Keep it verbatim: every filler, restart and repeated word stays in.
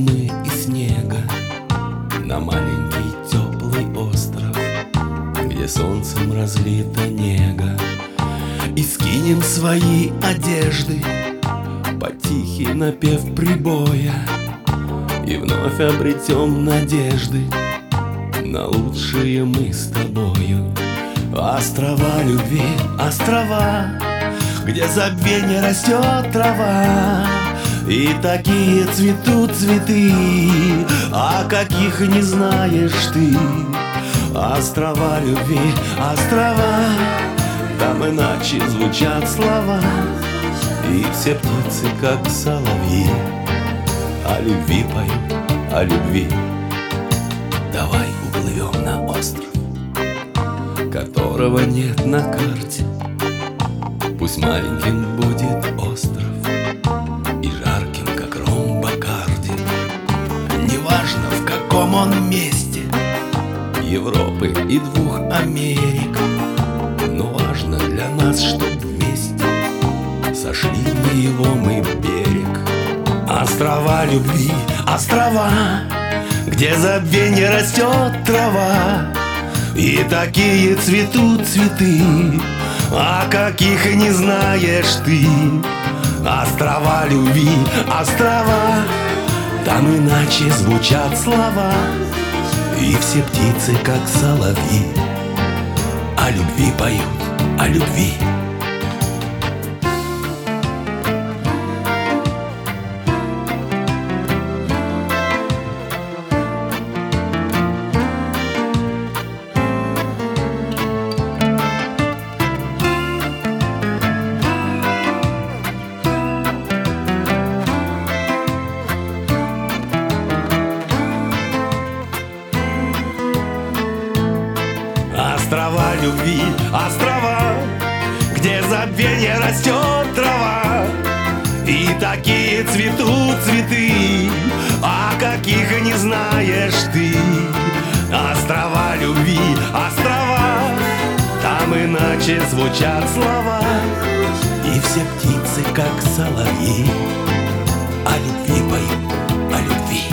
зимы и снега на маленький теплый остров, где солнцем разлита нега, и скинем свои одежды под тихий напев прибоя, и вновь обретем надежды на лучшие мы с тобою. Острова любви, острова, где забвенье растет трава, и такие цветут цветы, о каких не знаешь ты. Острова любви, острова, там иначе звучат слова, и все птицы, как соловьи, о любви поют, о любви. Давай уплывем на остров, которого нет на карте. Пусть маленьким будет остров и жарким, как ром Бакарди. Неважно, в каком он месте Европы и двух Америк, но важно для нас, чтоб вместе сошли на его мы берег. Острова любви, острова, где забвенье растет трава, и такие цветут цветы, о каких не знаешь ты. Острова любви, острова, там иначе звучат слова, и все птицы, как соловьи, о любви поют, о любви. Острова любви, острова, где забвенье растет трава, и такие цветут цветы, о каких не знаешь ты. Острова любви, острова, там иначе звучат слова, и все птицы, как соловьи, о любви поют, о любви.